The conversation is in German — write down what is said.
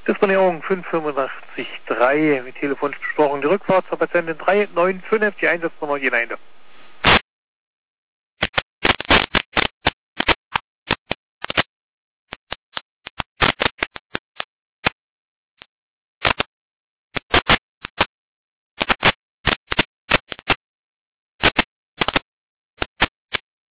Disponierung 585-3, mit telefonisch besprochen. Die Rückfahrt zur Patientin 395, die Einsatznummer geht ein.